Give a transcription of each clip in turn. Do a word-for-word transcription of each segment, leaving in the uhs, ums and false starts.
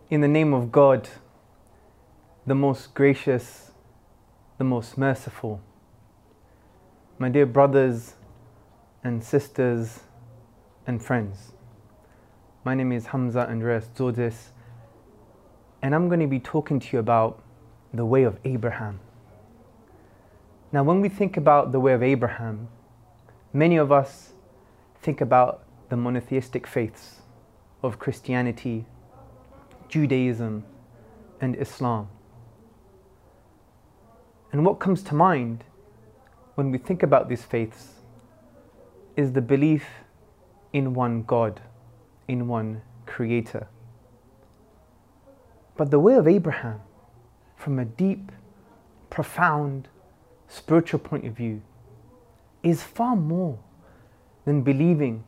In the name of God, the most gracious, the most merciful. My dear brothers and sisters and friends, my name is Hamza Andreas Zodis, and I'm going to be talking to you about the way of Abraham. Now, when we think about the way of Abraham, many of us think about the monotheistic faiths of Christianity, Judaism, and Islam. And what comes to mind when we think about these faiths is the belief in one God, in one Creator. But the way of Abraham, from a deep, profound, spiritual point of view, is far more than believing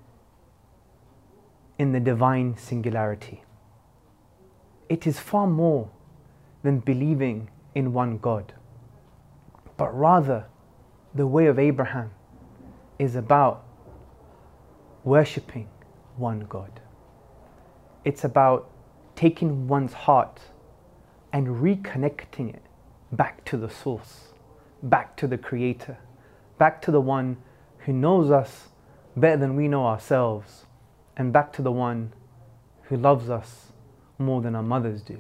in the divine singularity. It is far more than believing in one God, but rather the way of Abraham is about worshipping one God. It's about taking one's heart and reconnecting it back to the source, back to the Creator, back to the one who knows us better than we know ourselves, and back to the one who loves us more than our mothers do.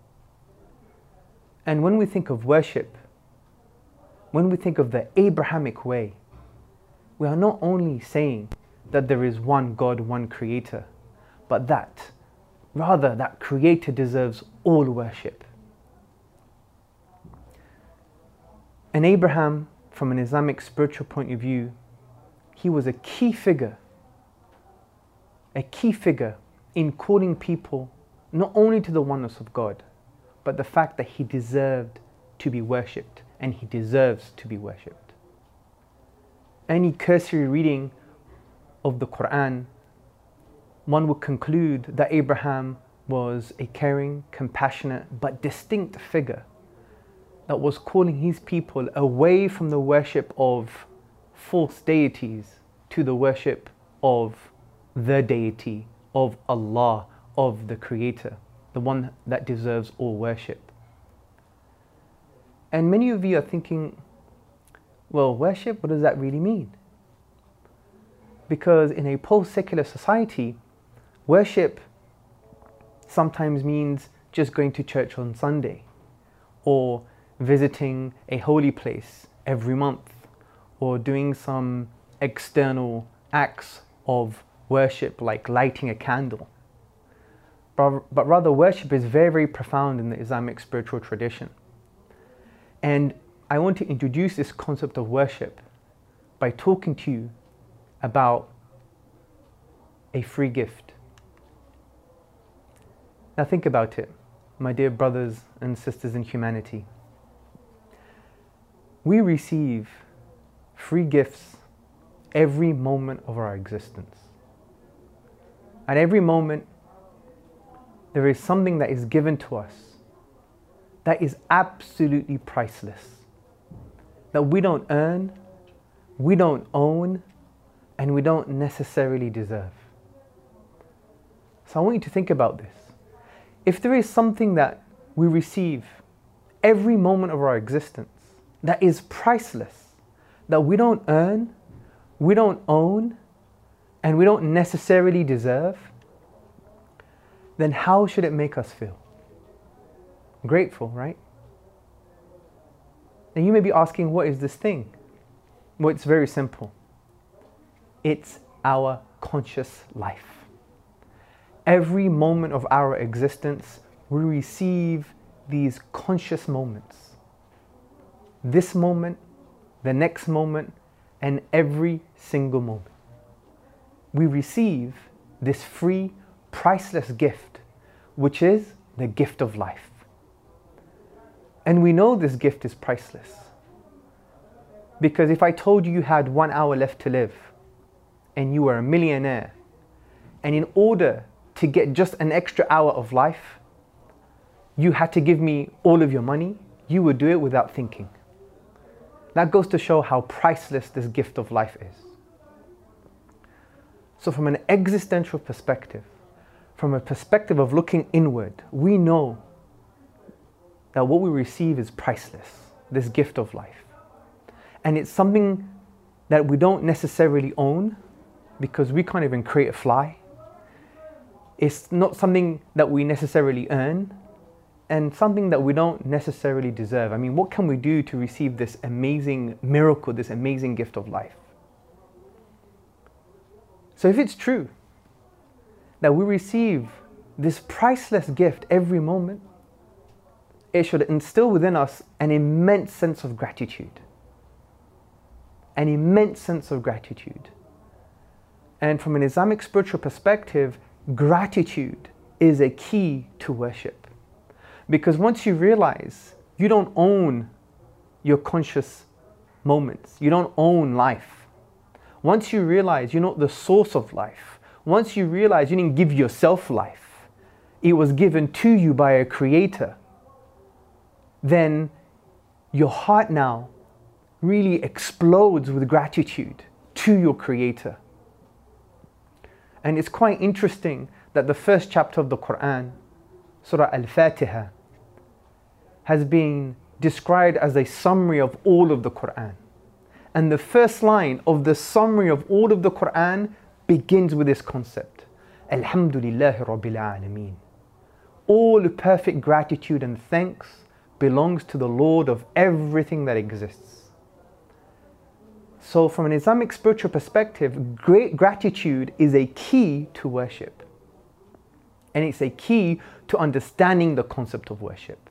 And when we think of worship, when we think of the Abrahamic way, we are not only saying that there is one God, one Creator, but that, rather, that Creator deserves all worship. And Abraham, from an Islamic spiritual point of view, he was a key figure, a key figure in calling people not only to the oneness of God, but the fact that he deserved to be worshipped, and he deserves to be worshipped. Any cursory reading of the Quran, one would conclude that Abraham was a caring, compassionate, but distinct figure that was calling his people away from the worship of false deities to the worship of the deity, of Allah, of the Creator, the one that deserves all worship. And many of you are thinking, well, worship, what does that really mean? Because in a post-secular society, worship sometimes means just going to church on Sunday, or visiting a holy place every month, or doing some external acts of worship like lighting a candle. But, but rather, worship is very, very profound in the Islamic spiritual tradition. And I want to introduce this concept of worship by talking to you about a free gift. Now think about it, my dear brothers and sisters in humanity. We receive free gifts every moment of our existence. At every moment, there is something that is given to us that is absolutely priceless, that we don't earn, we don't own, and we don't necessarily deserve. So I want you to think about this. If there is something that we receive every moment of our existence that is priceless, that we don't earn, we don't own, and we don't necessarily deserve, then how should it make us feel? Grateful, right? Now you may be asking, what is this thing? Well, it's very simple. It's our conscious life. Every moment of our existence, we receive these conscious moments. This moment, the next moment, and every single moment. We receive this free, priceless gift, which is the gift of life. And we know this gift is priceless, because if I told you you had one hour left to live and you were a millionaire, and in order to get just an extra hour of life, you had to give me all of your money, you would do it without thinking. That goes to show how priceless this gift of life is. So from an existential perspective, from a perspective of looking inward, we know that what we receive is priceless, this gift of life. And it's something that we don't necessarily own because we can't even create a fly. It's not something that we necessarily earn and something that we don't necessarily deserve. I mean, what can we do to receive this amazing miracle, this amazing gift of life? So if it's true that we receive this priceless gift every moment, it should instill within us an immense sense of gratitude. An immense sense of gratitude. And from an Islamic spiritual perspective, gratitude is a key to worship. Because once you realize you don't own your conscious moments, you don't own life. Once you realize you're not the source of life, once you realize you didn't give yourself life, it was given to you by a creator, then your heart now really explodes with gratitude to your creator. And it's quite interesting that the first chapter of the Quran, Surah Al-Fatiha, has been described as a summary of all of the Quran. And the first line of the summary of all of the Quran begins with this concept. Alhamdulillahi Rabbil Alameen. All perfect gratitude and thanks belongs to the Lord of everything that exists. So from an Islamic spiritual perspective, great gratitude is a key to worship. And it's a key to understanding the concept of worship.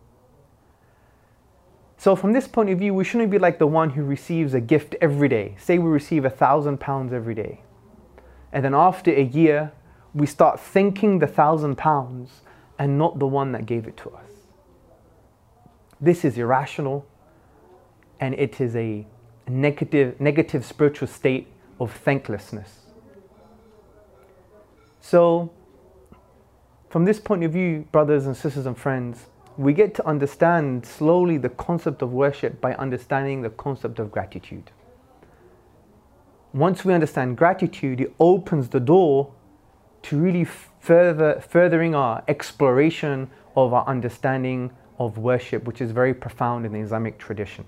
So from this point of view, we shouldn't be like the one who receives a gift every day. Say we receive a thousand pounds every day. And then after a year, we start thanking the thousand pounds and not the one that gave it to us. This is irrational, and it is a negative, negative spiritual state of thanklessness. So, from this point of view, brothers and sisters and friends, we get to understand slowly the concept of worship by understanding the concept of gratitude. Once we understand gratitude, it opens the door to really further furthering our exploration of our understanding of worship, which is very profound in the Islamic tradition.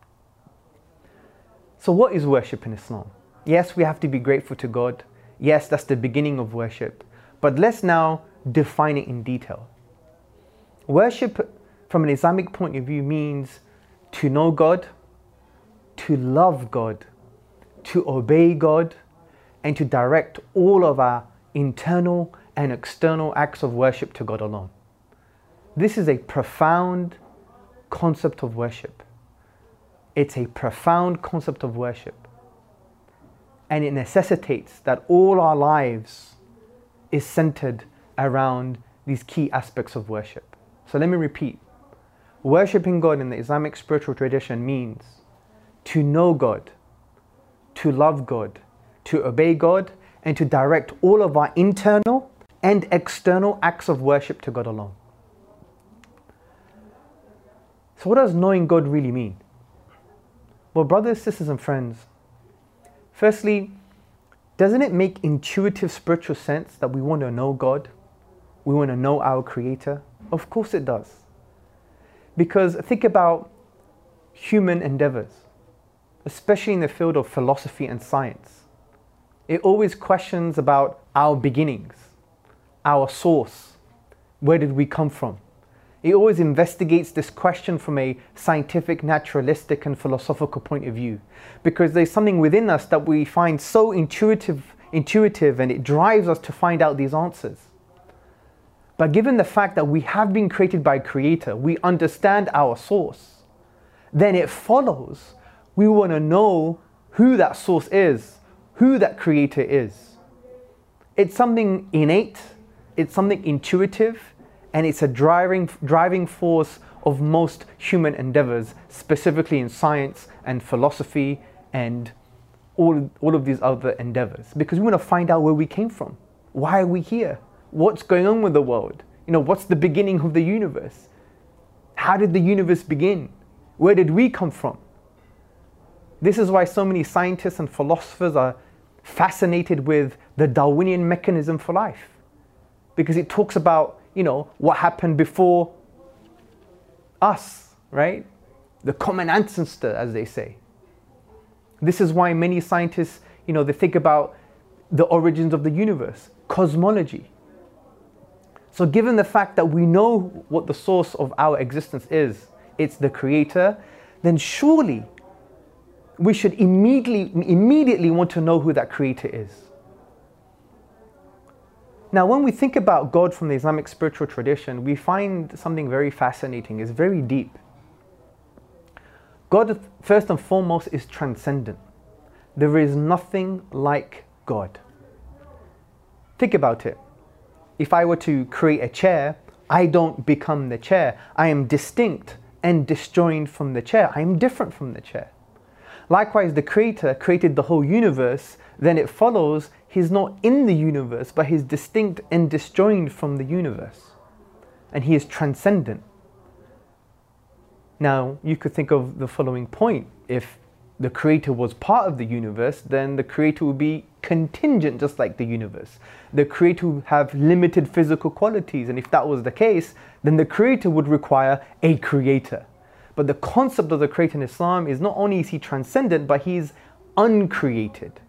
So what is worship in Islam? Yes, we have to be grateful to God. Yes, that's the beginning of worship. But let's now define it in detail. Worship from an Islamic point of view means to know God, to love God, to obey God, and to direct all of our internal and external acts of worship to God alone. This is a profound concept of worship. It's a profound concept of worship. And it necessitates that all our lives is centered around these key aspects of worship. So let me repeat. Worshipping God in the Islamic spiritual tradition means to know God, to love God, to obey God, and to direct all of our internal and external acts of worship to God alone. So what does knowing God really mean? Well, brothers, sisters, and friends, firstly, doesn't it make intuitive spiritual sense that we want to know God? We want to know our Creator? Of course it does. Because think about human endeavors, especially in the field of philosophy and science. It always questions about our beginnings, our source, where did we come from? It always investigates this question from a scientific, naturalistic, and philosophical point of view. Because there's something within us that we find so intuitive, intuitive, and it drives us to find out these answers. But given the fact that we have been created by a Creator, we understand our source, then it follows we want to know who that source is, who that Creator is. It's something innate, it's something intuitive, and it's a driving, driving force of most human endeavors, specifically in science and philosophy and all, all of these other endeavors. Because we want to find out where we came from. Why are we here? What's going on with the world? You know, what's the beginning of the universe? How did the universe begin? Where did we come from? This is why so many scientists and philosophers are fascinated with the Darwinian mechanism for life. because it talks about, you know, what happened before us, right? The common ancestor, as they say. This is why many scientists, you know, they think about the origins of the universe, cosmology. So given the fact that we know what the source of our existence is, it's the Creator, then surely we should immediately, immediately want to know who that Creator is. Now, when we think about God from the Islamic spiritual tradition, we find something very fascinating. It's very deep. God, first and foremost, is transcendent. There is nothing like God. Think about it. If I were to create a chair, I don't become the chair. I am distinct and disjoined from the chair. I am different from the chair. Likewise, the Creator created the whole universe, then it follows He's not in the universe, but He's distinct and disjoined from the universe. And He is transcendent. Now, you could think of the following point. If the Creator was part of the universe, then the Creator would be contingent, just like the universe. The Creator would have limited physical qualities, and if that was the case, then the Creator would require a creator. But the concept of the Creator in Islam is not only is He transcendent, but He is uncreated.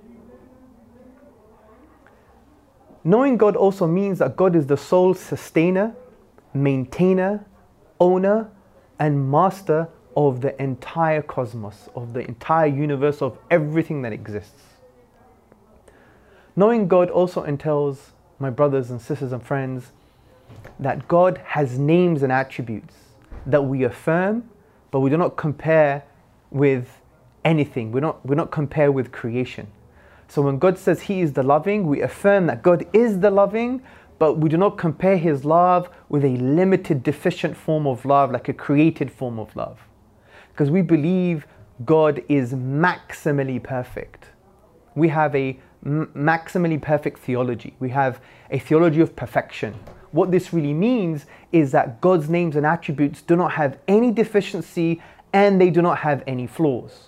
Knowing God also means that God is the sole sustainer, maintainer, owner, and master of the entire cosmos, of the entire universe, of everything that exists. Knowing God also entails, my brothers and sisters and friends, that God has names and attributes that we affirm, but we do not compare with anything. We don't, we don't compare with creation. So when God says He is the loving, we affirm that God is the loving, but we do not compare His love with a limited, deficient form of love, like a created form of love. Because we believe God is maximally perfect. We have a maximally perfect theology. We have a theology of perfection. What this really means is that God's names and attributes do not have any deficiency and they do not have any flaws.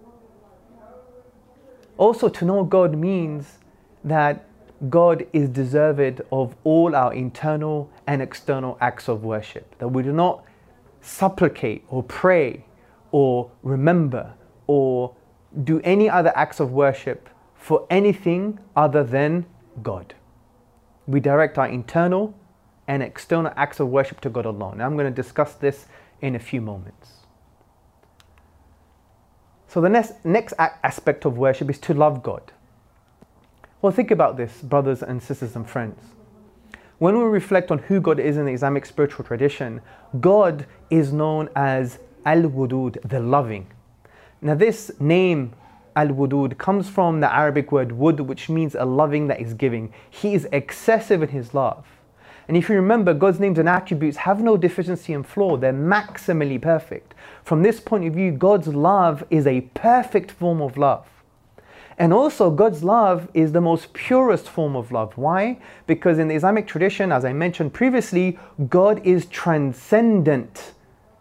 Also, to know God means that God is deserved of all our internal and external acts of worship. That we do not supplicate or pray or remember or do any other acts of worship for anything other than God. We direct our internal and external acts of worship to God alone. Now I'm going to discuss this in a few moments. So the next, next aspect of worship is to love God. Well, think about this, brothers and sisters and friends. When we reflect on who God is in the Islamic spiritual tradition, God is known as Al-Wudud, the loving. Now this name, Al-Wudud, comes from the Arabic word wud, which means a loving that is giving. He is excessive in His love. And if you remember, God's names and attributes have no deficiency and flaw. They're maximally perfect. From this point of view, God's love is a perfect form of love. And also, God's love is the most purest form of love. Why? Because in the Islamic tradition, as I mentioned previously, God is transcendent.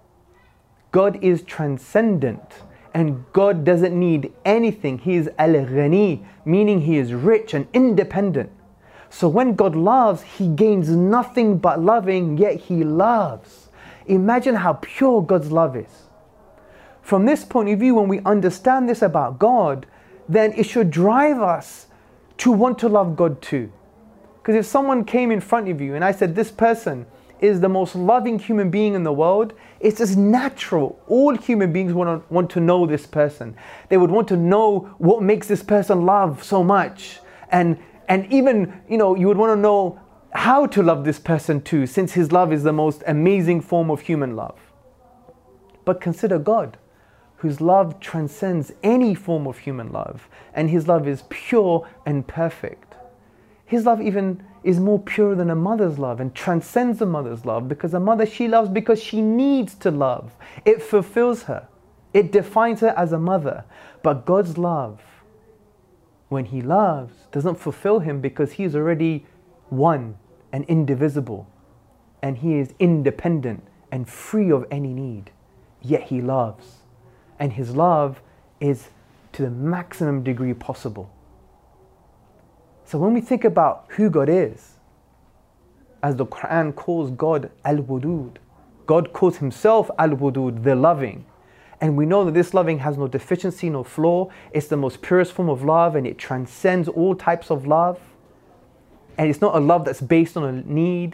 God is transcendent. And God doesn't need anything. He is al-ghani, meaning He is rich and independent. So when God loves, He gains nothing but loving, yet He loves. Imagine how pure God's love is. From this point of view, when we understand this about God, then it should drive us to want to love God too. Because if someone came in front of you and I said, this person is the most loving human being in the world, it's just natural. All human beings want to, want to know this person. They would want to know what makes this person love so much. And, and even, you know, you would want to know how to love this person too, since His love is the most amazing form of human love. But consider God, whose love transcends any form of human love, and His love is pure and perfect. His love even is more pure than a mother's love and transcends a mother's love, because a mother, she loves because she needs to love. It fulfills her. It defines her as a mother. But God's love, when He loves, doesn't fulfill Him because He is already one and indivisible. And He is independent and free of any need. Yet He loves. And His love is to the maximum degree possible. So when we think about who God is, as the Quran calls God Al-Wadud. God calls himself Al-Wadud, the loving. And we know that this loving has no deficiency, no flaw. It's the most purest form of love, and it transcends all types of love. And it's not a love that's based on a need.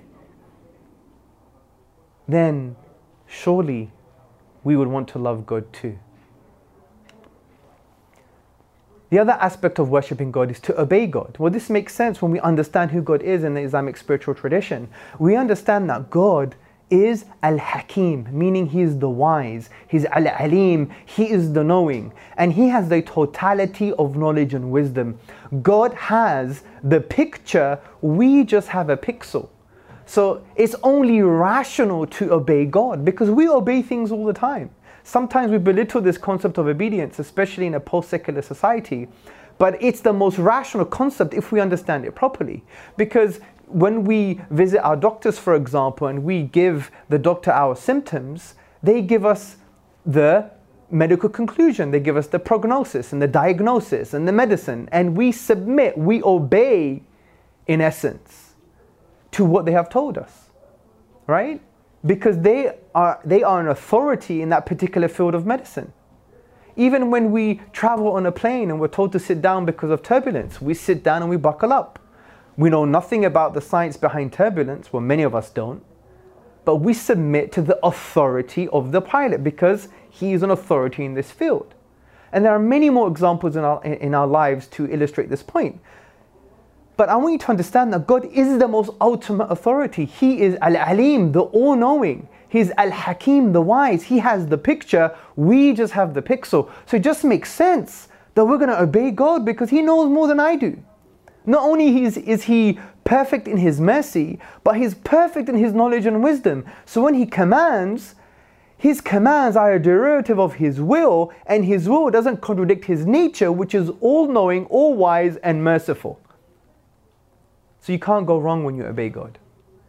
Then surely we would want to love God too. The other aspect of worshipping God is to obey God. Well, this makes sense when we understand who God is in the Islamic spiritual tradition. We understand that God is Al-Hakim, meaning He is the wise. He's Al-Alim, He is the knowing. And He has the totality of knowledge and wisdom. God has the picture, we just have a pixel. So it's only rational to obey God, because we obey things all the time. Sometimes we belittle this concept of obedience, especially in a post-secular society. But it's the most rational concept if we understand it properly. Because when we visit our doctors, for example, and we give the doctor our symptoms, they give us the medical conclusion. They give us the prognosis and the diagnosis and the medicine. And we submit, we obey, in essence, to what they have told us, right? Because they are, they are an authority in that particular field of medicine. Even when we travel on a plane and we're told to sit down because of turbulence, we sit down and we buckle up. We know nothing about the science behind turbulence, well, many of us don't, but we submit to the authority of the pilot because he is an authority in this field. And there are many more examples in our, in our lives to illustrate this point. But I want you to understand that God is the most ultimate authority. He is Al-Alim, the all-knowing. He's Al-Hakim, the wise. He has the picture, we just have the pixel. So it just makes sense that we're going to obey God because He knows more than I do. Not only is, is He perfect in His mercy, but He's perfect in His knowledge and wisdom. So when He commands, His commands are a derivative of His will, and His will doesn't contradict His nature, which is all-knowing, all-wise, and merciful. So you can't go wrong when you obey God.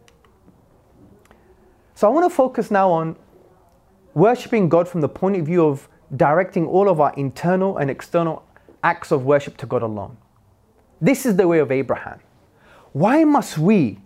So I want to focus now on worshipping God from the point of view of directing all of our internal and external acts of worship to God alone. This is the way of Abraham. Why must we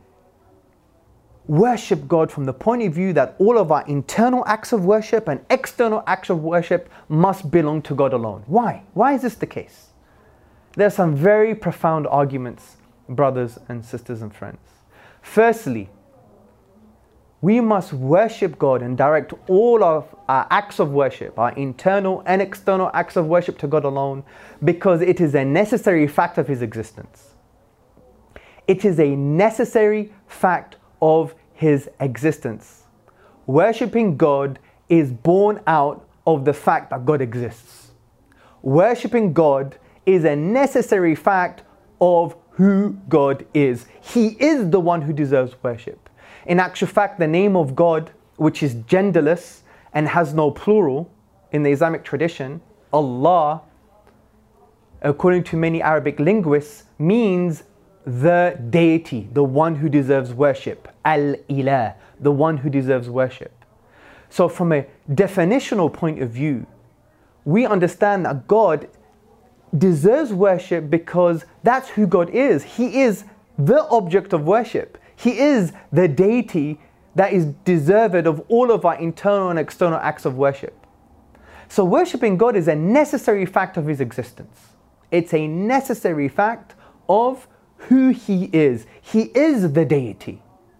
worship God from the point of view that all of our internal acts of worship and external acts of worship must belong to God alone? Why? Why is this the case? There are some very profound arguments, brothers and sisters and friends. Firstly, we must worship God and direct all of our acts of worship, our internal and external acts of worship, to God alone, because it is a necessary fact of His existence. It is a necessary fact of His existence. Worshipping God is born out of the fact that God exists. Worshipping God is a necessary fact of who God is. He is the one who deserves worship. In actual fact, the name of God, which is genderless and has no plural in the Islamic tradition, Allah, according to many Arabic linguists, means the deity, the one who deserves worship. Al-Ilah, the one who deserves worship. So from a definitional point of view, we understand that God deserves worship because that's who God is. He is the object of worship. He is the deity that is deserved of all of our internal and external acts of worship. So worshipping God is a necessary fact of His existence. It's a necessary fact of who He is. He is the deity.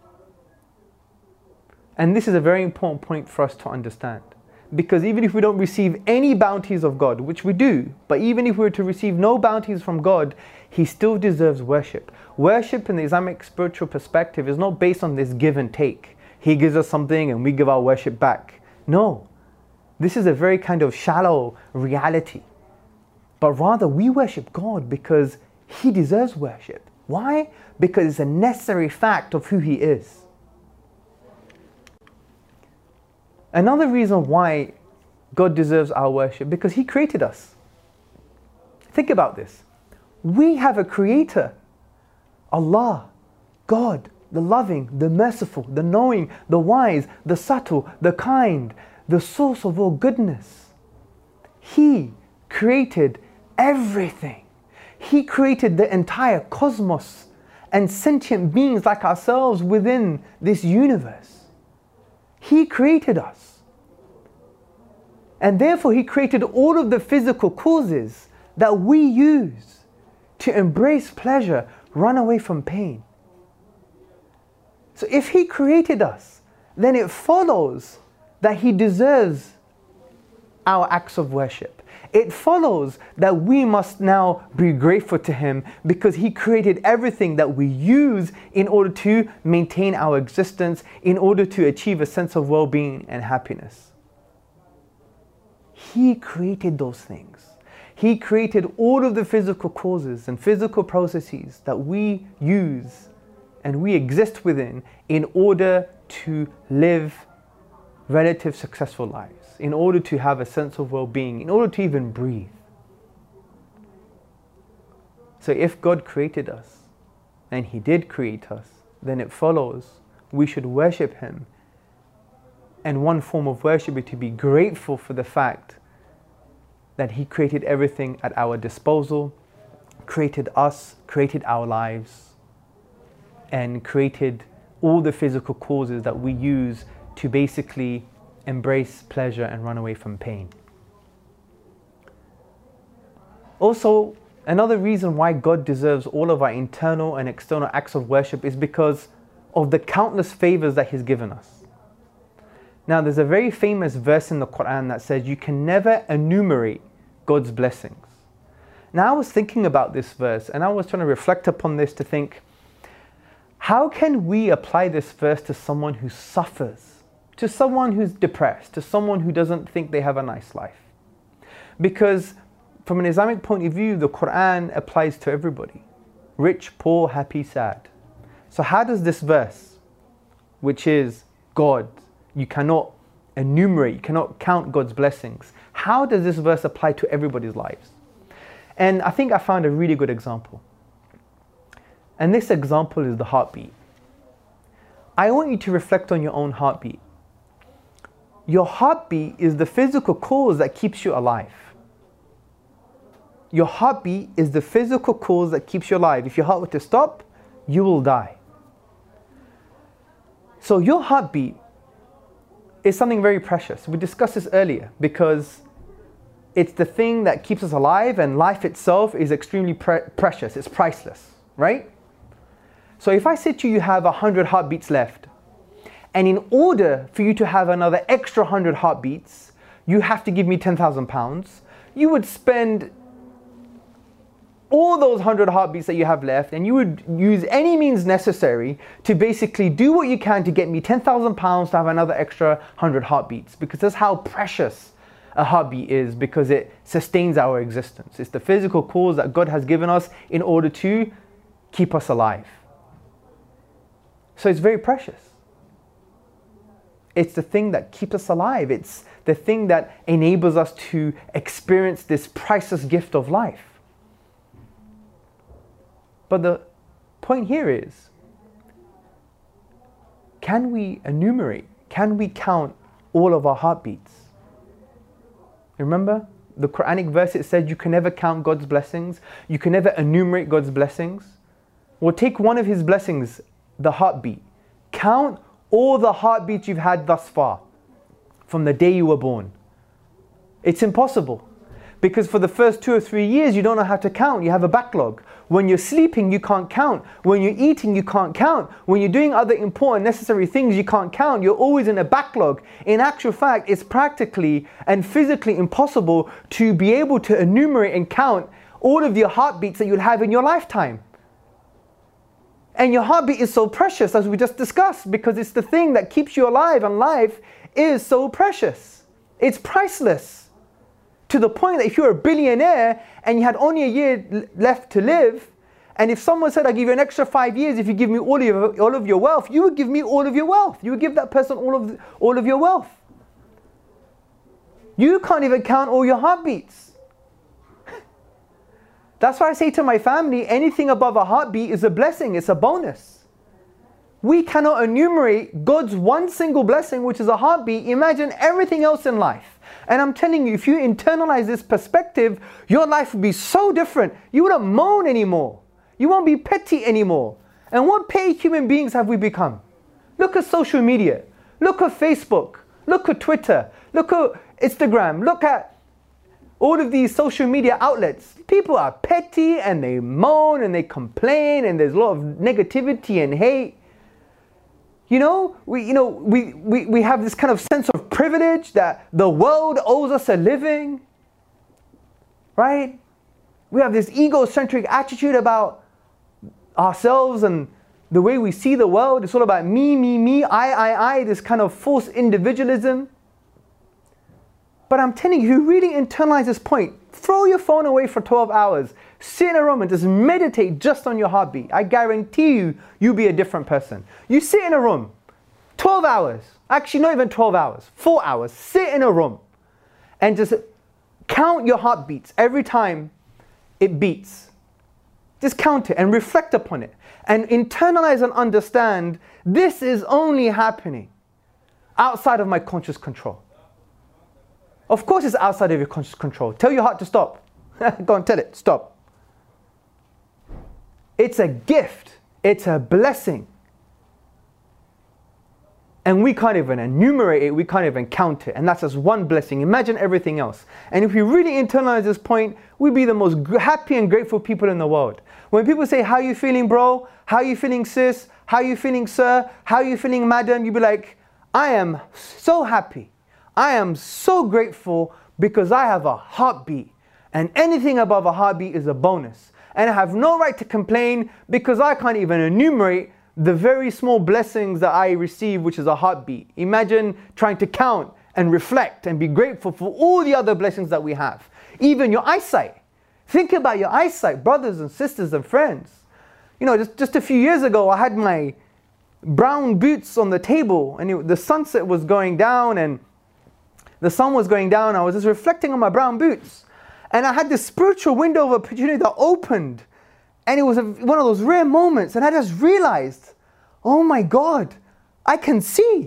And this is a very important point for us to understand. Because even if we don't receive any bounties of God, which we do, but even if we were to receive no bounties from God, He still deserves worship. Worship in the Islamic spiritual perspective is not based on this give and take. He gives us something and we give our worship back. No, this is a very kind of shallow reality. But rather we worship God because He deserves worship. Why? Because it's a necessary fact of who He is. Another reason why God deserves our worship, because He created us. Think about this. We have a creator. Allah, God, the loving, the merciful, the knowing, the wise, the subtle, the kind, the source of all goodness. He created everything. He created the entire cosmos and sentient beings like ourselves within this universe. He created us. And therefore He created all of the physical causes that we use to embrace pleasure, run away from pain. So if He created us, then it follows that He deserves our acts of worship. It follows that we must now be grateful to Him because He created everything that we use in order to maintain our existence, in order to achieve a sense of well-being and happiness. He created those things. He created all of the physical causes and physical processes that we use and we exist within in order to live relative successful lives, in order to have a sense of well-being, in order to even breathe. So if God created us, and He did create us, then it follows we should worship Him. And one form of worship is to be grateful for the fact that He created everything at our disposal, created us, created our lives, and created all the physical causes that we use to basically embrace pleasure and run away from pain. Also, another reason why God deserves all of our internal and external acts of worship is because of the countless favors that He's given us. Now, there's a very famous verse in the Quran that says you can never enumerate God's blessings. Now, I was thinking about this verse and I was trying to reflect upon this to think, how can we apply this verse to someone who suffers, to someone who's depressed, to someone who doesn't think they have a nice life? Because from an Islamic point of view, the Quran applies to everybody. Rich, poor, happy, sad. So how does this verse, which is God, you cannot enumerate, you cannot count God's blessings, how does this verse apply to everybody's lives? And I think I found a really good example. And this example is the heartbeat. I want you to reflect on your own heartbeat. Your heartbeat is the physical cause that keeps you alive. Your heartbeat is the physical cause that keeps you alive. If your heart were to stop, you will die. So your heartbeat is something very precious. We discussed this earlier because it's the thing that keeps us alive, and life itself is extremely pre precious. It's priceless, right? So if I said to you, you have one hundred heartbeats left, and in order for you to have another extra one hundred heartbeats, you have to give me ten thousand pounds, you would spend all those one hundred heartbeats that you have left, and you would use any means necessary to basically do what you can to get me ten thousand pounds to have another extra one hundred heartbeats, because that's how precious a heartbeat is, because it sustains our existence. It's the physical cause that God has given us in order to keep us alive. So it's very precious. It's the thing that keeps us alive. It's the thing that enables us to experience this priceless gift of life. But the point here is, can we enumerate, can we count all of our heartbeats? Remember, the Quranic verse, it said you can never count God's blessings, you can never enumerate God's blessings. Well, take one of His blessings, the heartbeat. Count all the heartbeats you've had thus far, from the day you were born. It's impossible. Because for the first two or three years, you don't know how to count. You have a backlog. When you're sleeping, you can't count. When you're eating, you can't count. When you're doing other important, necessary things, you can't count. You're always in a backlog. In actual fact, it's practically and physically impossible to be able to enumerate and count all of your heartbeats that you'll have in your lifetime. And your heartbeat is so precious, as we just discussed, because it's the thing that keeps you alive, and life is so precious. It's priceless. To the point that if you're a billionaire and you had only a year left to live, and if someone said, I'll give you an extra five years if you give me all of your, all of your wealth, you would give me all of your wealth. You would give that person all of, all of your wealth. You can't even count all your heartbeats. That's why I say to my family, anything above a heartbeat is a blessing, it's a bonus. We cannot enumerate God's one single blessing, which is a heartbeat. Imagine everything else in life. And I'm telling you, if you internalize this perspective, your life would be so different. You wouldn't moan anymore. You won't be petty anymore. And what paid human beings have we become? Look at social media. Look at Facebook. Look at Twitter. Look at Instagram. Look at all of these social media outlets. People are petty and they moan and they complain and there's a lot of negativity and hate. You know, we, you know, we, we, we have this kind of sense of privilege that the world owes us a living. Right? We have this egocentric attitude about ourselves and the way we see the world. It's all about me, me, me, I, I, I, this kind of false individualism. But I'm telling you, you really internalize this point. Throw your phone away for twelve hours. Sit in a room and just meditate just on your heartbeat. I guarantee you, you'll be a different person. You sit in a room, twelve hours. Actually, not even twelve hours, four hours. Sit in a room and just count your heartbeats every time it beats. Just count it and reflect upon it. And internalize and understand this is only happening outside of my conscious control. Of course it's outside of your conscious control. Tell your heart to stop. Go on, tell it, stop. It's a gift. It's a blessing. And we can't even enumerate it, we can't even count it. And that's just one blessing. Imagine everything else. And if we really internalize this point, we'd be the most happy and grateful people in the world. When people say, how you feeling, bro? How you feeling, sis? How you feeling, sir? How you feeling, madam? You'd be like, I am so happy. I am so grateful because I have a heartbeat. And anything above a heartbeat is a bonus. And I have no right to complain because I can't even enumerate the very small blessings that I receive, which is a heartbeat. Imagine trying to count and reflect and be grateful for all the other blessings that we have. Even your eyesight. Think about your eyesight, brothers and sisters and friends. You know, just, just a few years ago, I had my brown boots on the table and it, the sunset was going down and the sun was going down. I was just reflecting on my brown boots. And I had this spiritual window of opportunity that opened. And it was a, one of those rare moments. And I just realized, oh my God, I can see.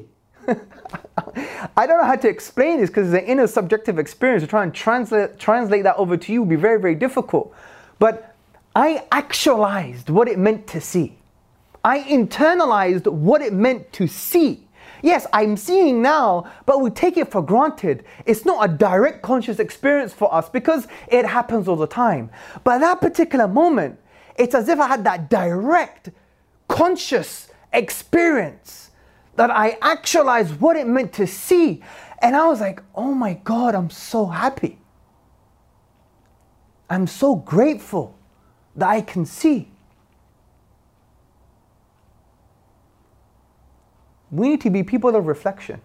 I don't know how to explain this because it's an inner subjective experience. To try and translate, translate that over to you would be very, very difficult. But I actualized what it meant to see. I internalized what it meant to see. Yes, I'm seeing now, but we take it for granted. It's not a direct conscious experience for us because it happens all the time. But that particular moment, it's as if I had that direct, conscious experience that I actualized what it meant to see. And I was like, oh my God, I'm so happy. I'm so grateful that I can see. We need to be people of reflection.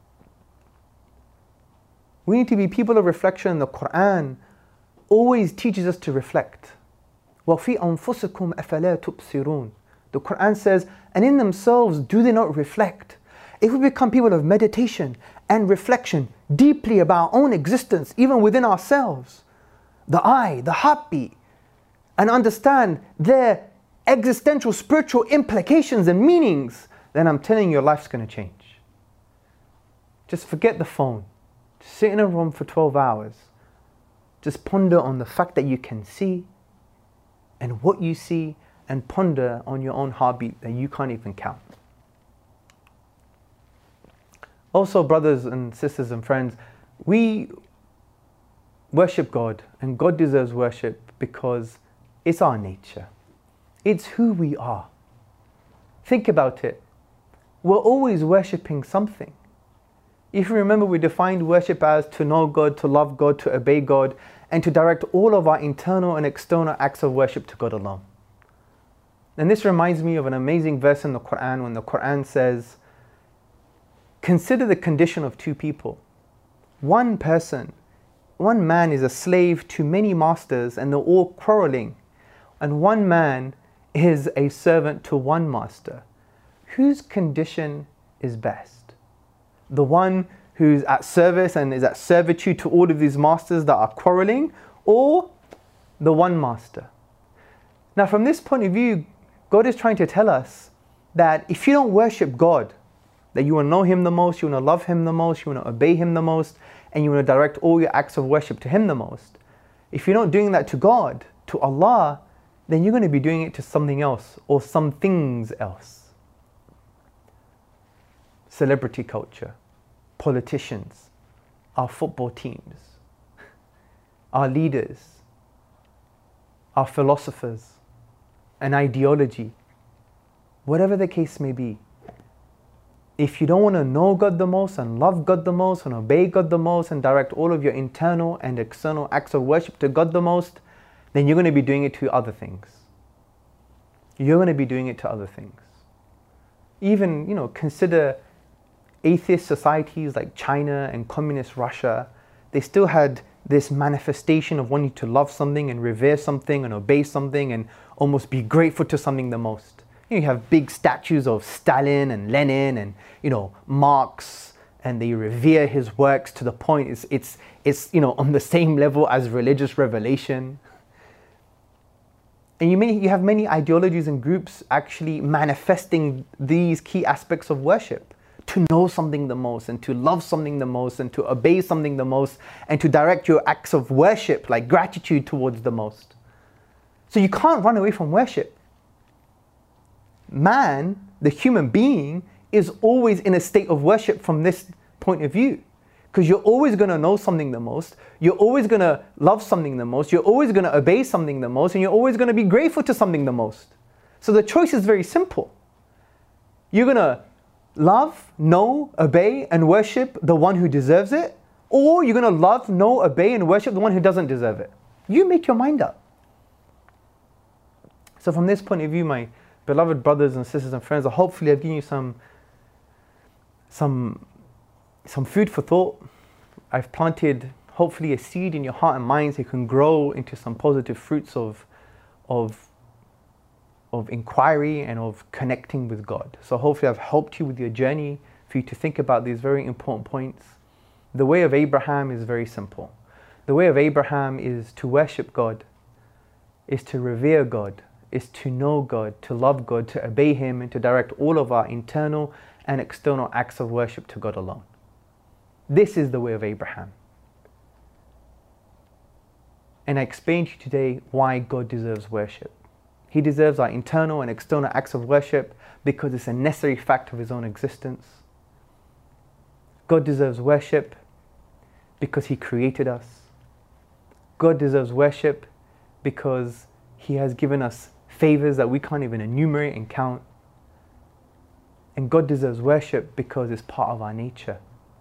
We need to be people of reflection. The Quran always teaches us to reflect. وَفِي أَنفُسِكُمْ أَفَلَا تُبْصِرُونَ. The Quran says, and in themselves do they not reflect? If we become people of meditation and reflection deeply about our own existence, even within ourselves, the I, the heartbeat, and understand their existential spiritual implications and meanings, then I'm telling you, your life's going to change. Just forget the phone. Just sit in a room for twelve hours. Just ponder on the fact that you can see and what you see, and ponder on your own heartbeat that you can't even count. Also, brothers and sisters and friends, we worship God, and God deserves worship because it's our nature. It's who we are. Think about it. We're always worshipping something. If you remember, we defined worship as to know God, to love God, to obey God, and to direct all of our internal and external acts of worship to God alone. And this reminds me of an amazing verse in the Quran when the Quran says, consider the condition of two people. One person, one man is a slave to many masters and they're all quarreling. And one man is a servant to one master. Whose condition is best? The one who's at service and is at servitude to all of these masters that are quarreling, or the one master? Now, from this point of view, God is trying to tell us that if you don't worship God, that you want to know Him the most, you want to love Him the most, you want to obey Him the most, and you want to direct all your acts of worship to Him the most. If you're not doing that to God, to Allah, then you're going to be doing it to something else or some things else. Celebrity culture, politicians, our football teams, our leaders, our philosophers, an ideology, whatever the case may be. If you don't want to know God the most and love God the most and obey God the most and direct all of your internal and external acts of worship to God the most, then you're going to be doing it to other things. You're going to be doing it to other things. Even, you know, consider atheist societies like China and communist Russia. They still had this manifestation of wanting to love something and revere something and obey something and almost be grateful to something the most. You have big statues of Stalin and Lenin and, you know, Marx, and they revere his works to the point it's, it's, it's you know, on the same level as religious revelation. And you, may, you have many ideologies and groups actually manifesting these key aspects of worship. To know something the most, and to love something the most, and to obey something the most, and to direct your acts of worship, like gratitude, towards the most. So you can't run away from worship. Man, the human being, is always in a state of worship from this point of view. Because you're always going to know something the most, you're always going to love something the most, you're always going to obey something the most, and you're always going to be grateful to something the most. So the choice is very simple. You're going to love, know, obey, and worship the one who deserves it, or you're going to love, know, obey, and worship the one who doesn't deserve it. You make your mind up. So from this point of view, my beloved brothers and sisters and friends, hopefully I've given you some, some, some food for thought. I've planted, hopefully, a seed in your heart and mind so you can grow into some positive fruits of, of of inquiry and of connecting with God. So hopefully I've helped you with your journey for you to think about these very important points. The way of Abraham is very simple. The way of Abraham is to worship God, is to revere God, is to know God, to love God, to obey Him, and to direct all of our internal and external acts of worship to God alone. This is the way of Abraham. And I explained to you today why God deserves worship. He deserves our internal and external acts of worship because it's a necessary fact of His own existence. God deserves worship because He created us. God deserves worship because He has given us favors that we can't even enumerate and count. And God deserves worship because it's part of our nature.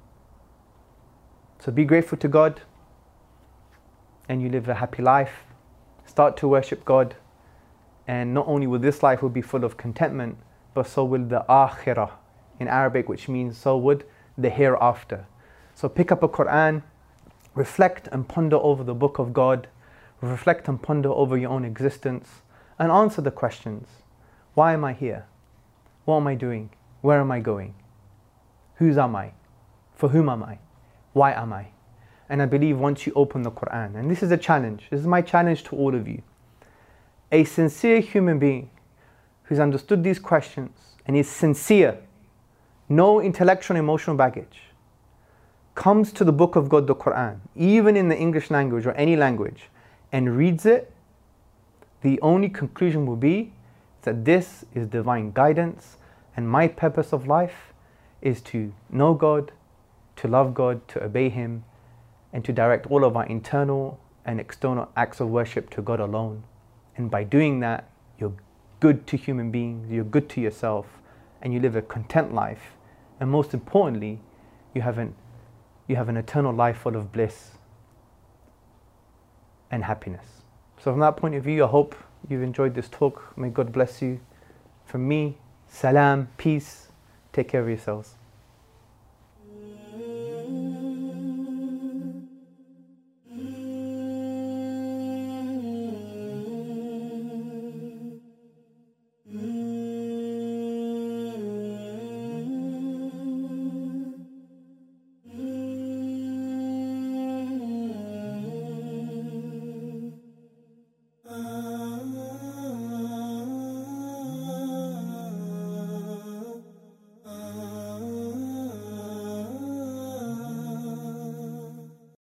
So be grateful to God and you live a happy life. Start to worship God. And not only will this life will be full of contentment, but so will the akhirah in Arabic, which means so would the hereafter. So pick up a Quran, reflect and ponder over the book of God, reflect and ponder over your own existence, and answer the questions. Why am I here? What am I doing? Where am I going? Whose am I? For whom am I? Why am I? And I believe once you open the Quran, and this is a challenge, this is my challenge to all of you, a sincere human being who's understood these questions and is sincere, no intellectual and emotional baggage, comes to the book of God, the Quran, even in the English language or any language, and reads it, the only conclusion will be that this is divine guidance, and my purpose of life is to know God, to love God, to obey Him, and to direct all of our internal and external acts of worship to God alone. And by doing that, you're good to human beings, you're good to yourself, and you live a content life. And most importantly, you have an, you have an eternal life full of bliss and happiness. So from that point of view, I hope you've enjoyed this talk. May God bless you. From me, salam, peace. Take care of yourselves.